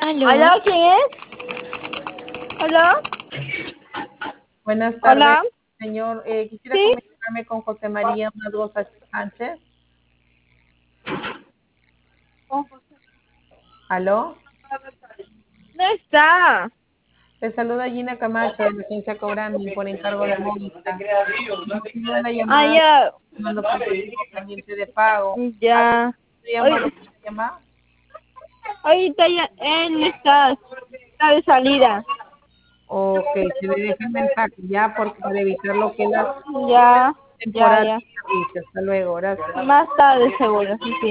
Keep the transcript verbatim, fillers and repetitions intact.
¿Aló? ¿Aló? ¿Quién es? ¿Aló? Buenas tardes, ¿Hola? señor. Eh, quisiera ¿Sí? comunicarme con José María Madosa Sánchez. ¿Aló? No está. Te saluda Gina Camacho de la agencia Cobrami por encargo de Mónica. Recibió una Ah, llamada ya. llamando por su tiempo pendiente de pago. ¿Alguien Ya. te llamado Hoy, para llamar? ahorita ya, él está, está de salida. Ok, se le deja el mensaje ya porque para evitar lo que es la Ya, ya, temporada ya. de servicio. Hasta luego, gracias. Más tarde seguro, sí, sí.